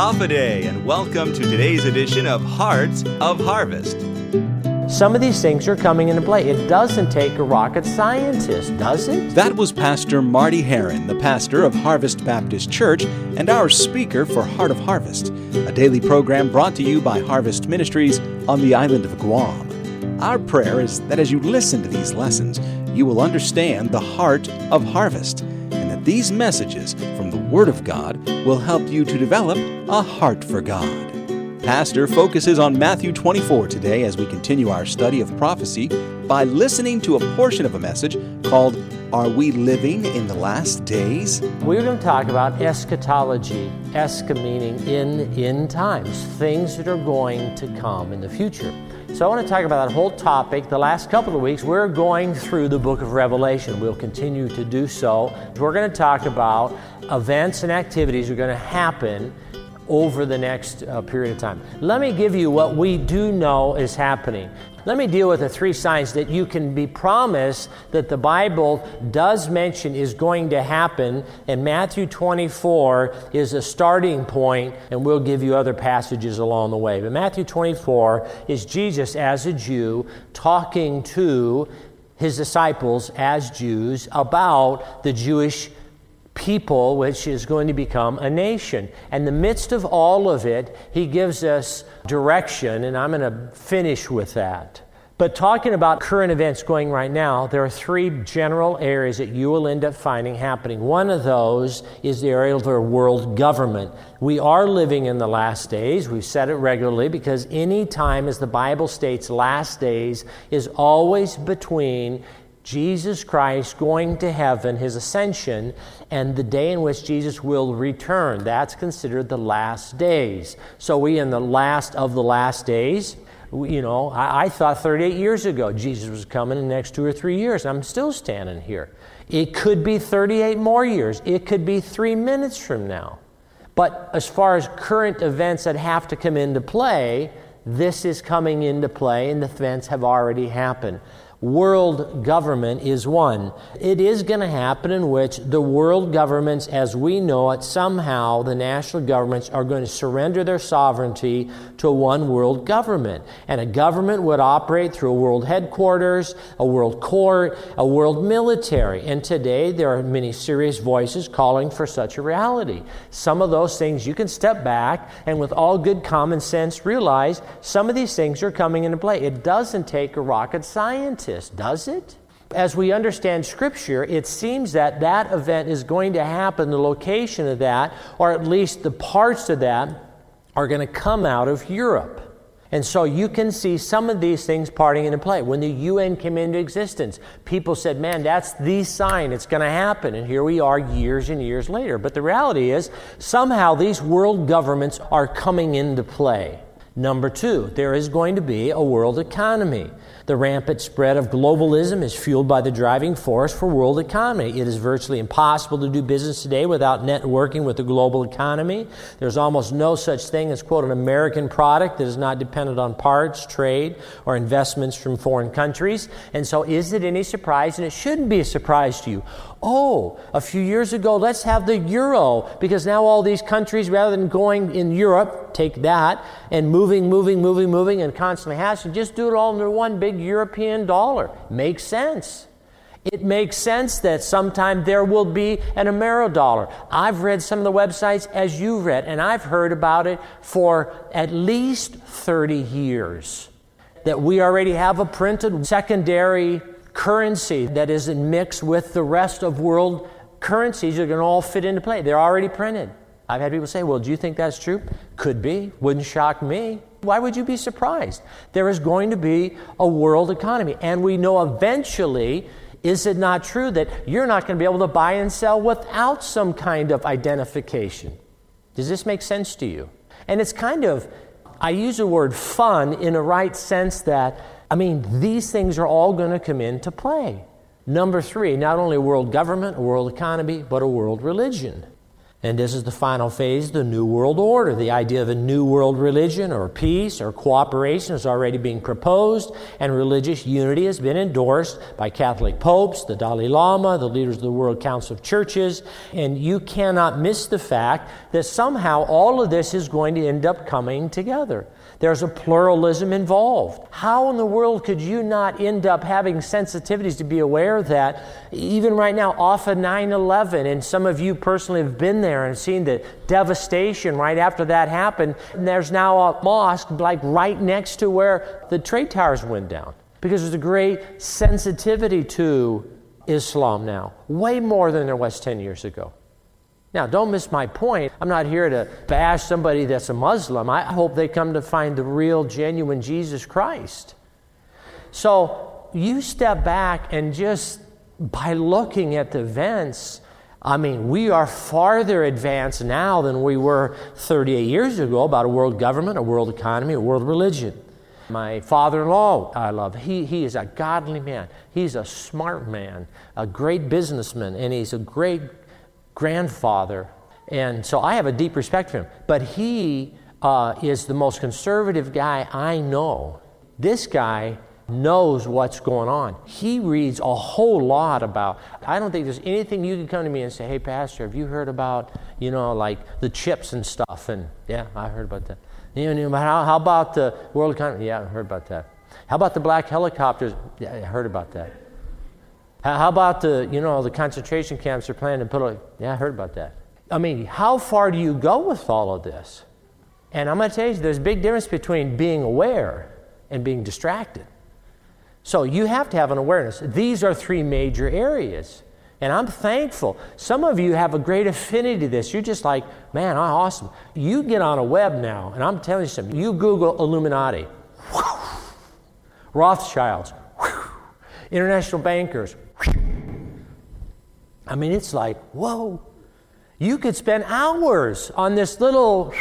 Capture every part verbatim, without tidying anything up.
Hafa-Adai, and welcome to today's edition of Hearts of Harvest. Some of these things are coming into play. It doesn't take a rocket scientist, does it? That was Pastor Marty Heron, the pastor of Harvest Baptist Church and our speaker for Heart of Harvest, a daily program brought to you by Harvest Ministries on the island of Guam. Our prayer is that as you listen to these lessons, you will understand the heart of harvest, and that these messages from the Word of God will help you to develop a heart for God. Pastor focuses on Matthew twenty-four today as we continue our study of prophecy by listening to a portion of a message called, Are We Living in the Last Days? We're going to talk about eschatology, escha meaning in, in times, things that are going to come in the future. So I want to talk about that whole topic. The last couple of weeks, we're going through the book of Revelation. We'll continue to do so. We're going to talk about events and activities that are going to happen over the next uh, period of time. Let me give you what we do know is happening. Let me deal with the three signs that you can be promised that the Bible does mention is going to happen, and Matthew twenty-four is a starting point, and we'll give you other passages along the way. But Matthew twenty-four is Jesus as a Jew talking to his disciples as Jews about the Jewish people, which is going to become a nation. In the midst of all of it, he gives us direction, and I'm going to finish with that. But talking about current events going right now, there are three general areas that you will end up finding happening. One of those is the area of our world government. We are living in the last days. We've said it regularly because any time, as the Bible states, last days is always between Jesus Christ going to heaven, his ascension, and the day in which Jesus will return. That's considered the last days. So we in the last of the last days. You know, I, I thought thirty-eight years ago Jesus was coming in the next two or three years. I'm still standing here. It could be thirty-eight more years. It could be three minutes from now. But as far as current events that have to come into play, this is coming into play, and the events have already happened. World government is one. It is going to happen in which the world governments, as we know it, somehow the national governments are going to surrender their sovereignty to one world government. And a government would operate through a world headquarters, a world court, a world military. And today there are many serious voices calling for such a reality. Some of those things you can step back and with all good common sense realize some of these things are coming into play. It doesn't take a rocket scientist, does it? As we understand Scripture, it seems that that event is going to happen, the location of that, or at least the parts of that, are going to come out of Europe. And so you can see some of these things parting into play. When the U N came into existence, people said, man, that's the sign, it's going to happen. And here we are years and years later. But the reality is, somehow these world governments are coming into play. Number two, there is going to be a world economy. The rampant spread of globalism is fueled by the driving force for world economy. It is virtually impossible to do business today without networking with the global economy. There's almost no such thing as, quote, an American product that is not dependent on parts, trade, or investments from foreign countries. And so is it any surprise? And it shouldn't be a surprise to you. Oh, a few years ago, let's have the euro, because now all these countries, rather than going in Europe, take that, and moving, moving, moving, moving, and constantly hassling, just do it all under one big European dollar. Makes sense. It makes sense that sometime there will be an Ameridollar. I've read some of the websites as you've read, and I've heard about it for at least thirty years, that we already have a printed secondary currency that is mixed with the rest of world currencies that are going to all fit into play. They're already printed. I've had people say, well, do you think that's true? Could be. Wouldn't shock me. Why would you be surprised? There is going to be a world economy. And we know eventually, is it not true that you're not going to be able to buy and sell without some kind of identification? Does this make sense to you? And it's kind of, I use the word fun in a right sense that, I mean, these things are all going to come into play. Number three, not only a world government, a world economy, but a world religion. And this is the final phase, the New World Order. The idea of a New World religion or peace or cooperation is already being proposed, and religious unity has been endorsed by Catholic popes, the Dalai Lama, the leaders of the World Council of Churches, and you cannot miss the fact that somehow all of this is going to end up coming together. There's a pluralism involved. How in the world could you not end up having sensitivities to be aware that even right now, off of nine eleven, and some of you personally have been there and seen the devastation right after that happened, and there's now a mosque like right next to where the trade towers went down because there's a great sensitivity to Islam now, way more than there was ten years ago. Now, don't miss my point. I'm not here to bash somebody that's a Muslim. I hope they come to find the real, genuine Jesus Christ. So you step back and just by looking at the events, I mean, we are farther advanced now than we were thirty-eight years ago about a world government, a world economy, a world religion. My father-in-law, I love, he, he is a godly man. He's a smart man, a great businessman, and he's a great grandfather, and so I have a deep respect for him. But he uh, is the most conservative guy I know. This guy knows what's going on. He reads a whole lot about, I don't think there's anything you can come to me and say, hey, Pastor, have you heard about, you know, like the chips and stuff? And yeah, I heard about that. You know, how, how about the world economy? Yeah, I heard about that. How about the black helicopters? Yeah, I heard about that. How about the, you know, the concentration camps are planning to put a, yeah, I heard about that. I mean, how far do you go with all of this? And I'm going to tell you, there's a big difference between being aware and being distracted. So you have to have an awareness. These are three major areas. And I'm thankful. Some of you have a great affinity to this. You're just like, man, I'm awesome. You get on a web now, and I'm telling you something. You Google Illuminati. Rothschilds. International bankers. I mean, it's like, whoa. You could spend hours on this little,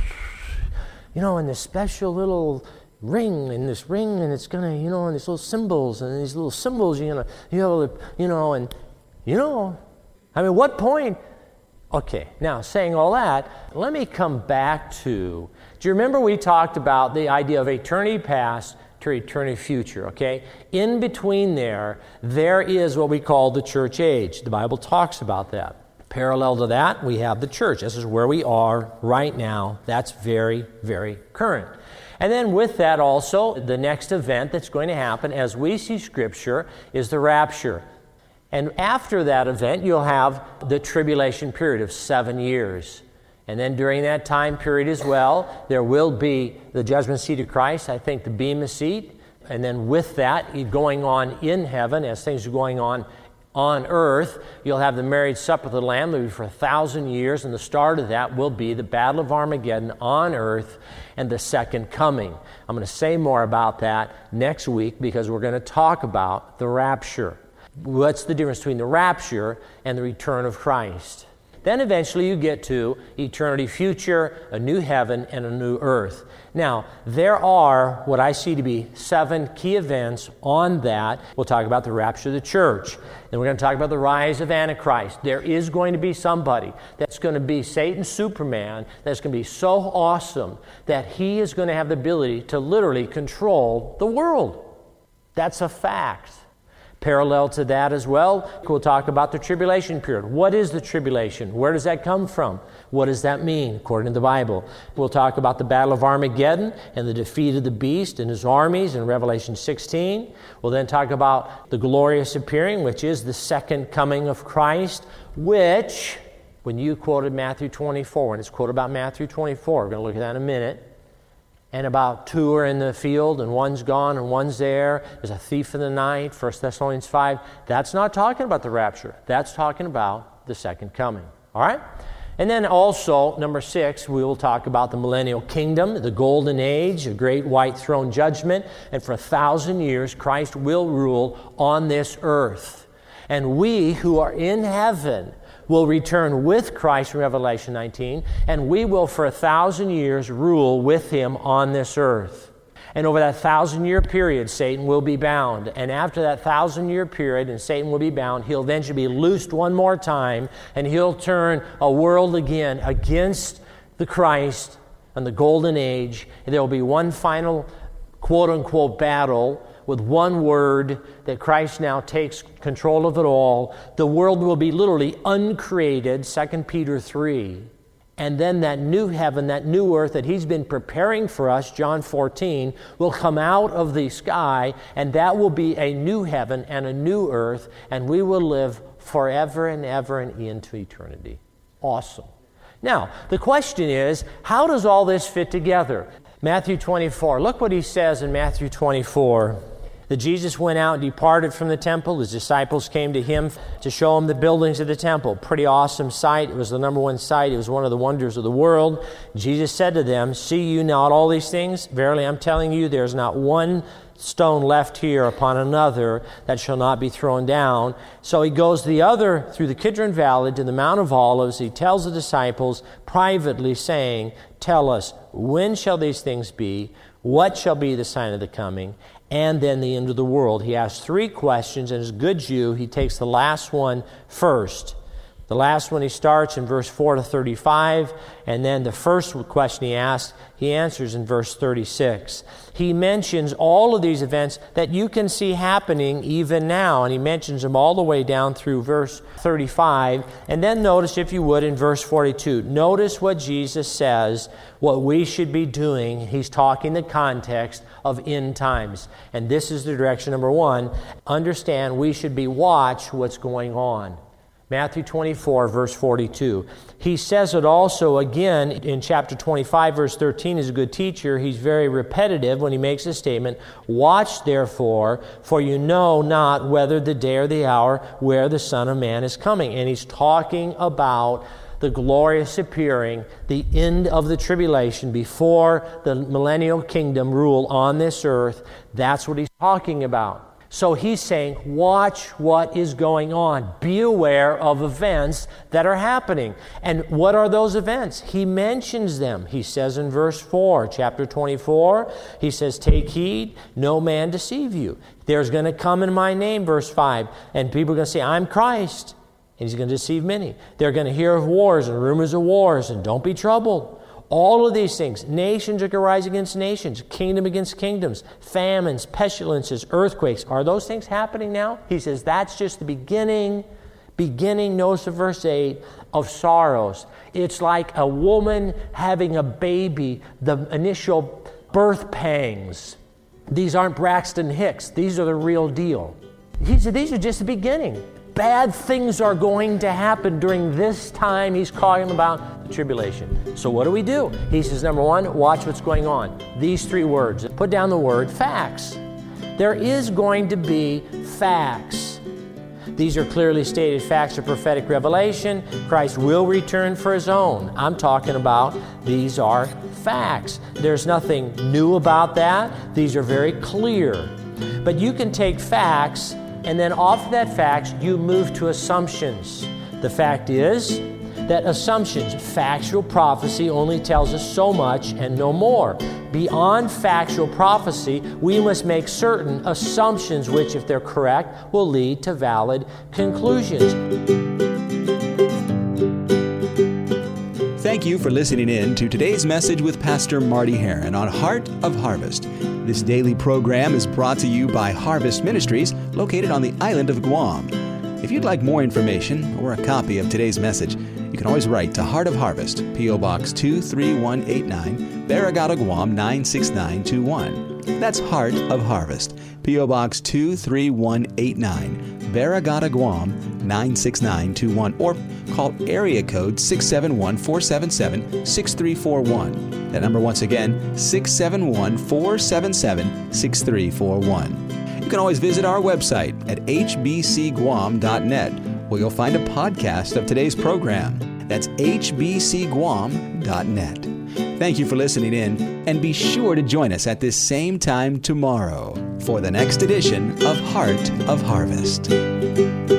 you know, in this special little ring, in this ring, and it's gonna, you know, and these little symbols, and these little symbols, you know, you know, you know, and, you know, I mean, what point? Okay, now, saying all that, let me come back to, do you remember we talked about the idea of eternity past to eternity future, okay? In between there, there is what we call the church age. The Bible talks about that. Parallel to that, we have the church. This is where we are right now. That's very, very current. And then with that also, the next event that's going to happen as we see Scripture is the rapture. And after that event, you'll have the tribulation period of seven years. And then during that time period as well, there will be the judgment seat of Christ, I think the Bema seat. And then with that, going on in heaven, as things are going on on earth, you'll have the marriage supper of the Lamb. That'll be for a thousand years. And the start of that will be the Battle of Armageddon on earth and the second coming. I'm going to say more about that next week because we're going to talk about the rapture. What's the difference between the rapture and the return of Christ? Then eventually you get to eternity future, a new heaven, and a new earth. Now, there are what I see to be seven key events on that. We'll talk about the rapture of the church. Then we're going to talk about the rise of Antichrist. There is going to be somebody that's going to be Satan's Superman that's going to be so awesome that he is going to have the ability to literally control the world. That's a fact. Parallel to that as well, we'll talk about the tribulation period. What is the tribulation? Where does that come from? What does that mean according to the Bible? We'll talk about the Battle of Armageddon and the defeat of the beast and his armies in Revelation sixteen. We'll then talk about the glorious appearing, which is the second coming of Christ, which, when you quoted Matthew twenty-four, and it's quoted about Matthew twenty-four, we're going to look at that in a minute, and about two are in the field, and one's gone, and one's there. There's a thief in the night, First Thessalonians five. That's not talking about the rapture. That's talking about the second coming. All right? And then also, number six, we will talk about the millennial kingdom, the golden age, a great white throne judgment, and for a thousand years, Christ will rule on this earth. And we who are in heaven will return with Christ in Revelation nineteen, and we will for a thousand years rule with him on this earth. And over that thousand-year period, Satan will be bound. And after that thousand-year period, and Satan will be bound, he'll eventually be loosed one more time, and he'll turn a world again against the Christ and the golden age. And there will be one final quote-unquote battle with one word that Christ now takes control of it all. The world will be literally uncreated, Second Peter three. And then that new heaven, that new earth that he's been preparing for us, John fourteen, will come out of the sky, and that will be a new heaven and a new earth, and we will live forever and ever and into eternity. Awesome. Now, the question is, how does all this fit together? Matthew twenty-four. Look what he says in Matthew twenty-four. That Jesus went out and departed from the temple. His disciples came to him to show him the buildings of the temple. Pretty awesome sight. It was the number one sight. It was one of the wonders of the world. Jesus said to them, "See you not all these things? Verily I'm telling you, there is not one stone left here upon another that shall not be thrown down." So he goes the other through the Kidron Valley to the Mount of Olives. He tells the disciples privately, saying, "Tell us, when shall these things be? What shall be the sign of the coming? And then the end of the world?" He asks three questions, and as a good Jew, he takes the last one first. The last one he starts in verse four to thirty-five, and then the first question he asks, he answers in verse thirty-six. He mentions all of these events that you can see happening even now, and he mentions them all the way down through verse thirty-five. And then notice, if you would, in verse forty-two, notice what Jesus says, what we should be doing. He's talking the context of end times. And this is the direction number one. Understand we should be watch what's going on. Matthew twenty-four, verse forty-two. He says it also again in chapter twenty-five, verse thirteen. He's a good teacher. He's very repetitive when he makes a statement. "Watch therefore, for you know not whether the day or the hour where the Son of Man is coming." And he's talking about the glorious appearing, the end of the tribulation, before the millennial kingdom rule on this earth. That's what he's talking about. So he's saying, watch what is going on. Be aware of events that are happening. And what are those events? He mentions them. He says in verse four, chapter twenty-four, he says, "Take heed, no man deceive you. There's going to come in my name," verse five, and people are going to say, "I'm Christ." And he's going to deceive many. They're going to hear of wars and rumors of wars, and don't be troubled. All of these things, nations are going to rise against nations, kingdom against kingdoms, famines, pestilences, earthquakes. Are those things happening now? He says that's just the beginning, beginning, notice of verse eight, of sorrows. It's like a woman having a baby, the initial birth pangs. These aren't Braxton Hicks. These are the real deal. He said these are just the beginning. Bad things are going to happen during this time. He's calling about the tribulation. So what do we do? He says, number one, watch what's going on. These three words. Put down the word facts. There is going to be facts. These are clearly stated facts of prophetic revelation. Christ will return for his own. I'm talking about these are facts. There's nothing new about that. These are very clear. But you can take facts, and then off of that facts, you move to assumptions. The fact is that assumptions, factual prophecy only tells us so much and no more. Beyond factual prophecy, we must make certain assumptions which, if they're correct, will lead to valid conclusions. Thank you for listening in to today's message with Pastor Marty Heron on Heart of Harvest. This daily program is brought to you by Harvest Ministries, located on the island of Guam. If you'd like more information or a copy of today's message, you can always write to Heart of Harvest, P O Box two three one eight nine, Barragata, Guam nine six nine two one. That's Heart of Harvest, P O Box two three one eight nine, Barragata, Guam nine six nine two one, or call area code six seven one, four seven seven, six three four one. That number once again, six seven one, four seven seven, six three four one. You can always visit our website at h b c guam dot net, where you'll find a podcast of today's program. That's h b c guam dot net. Thank you for listening in, and be sure to join us at this same time tomorrow for the next edition of Heart of Harvest.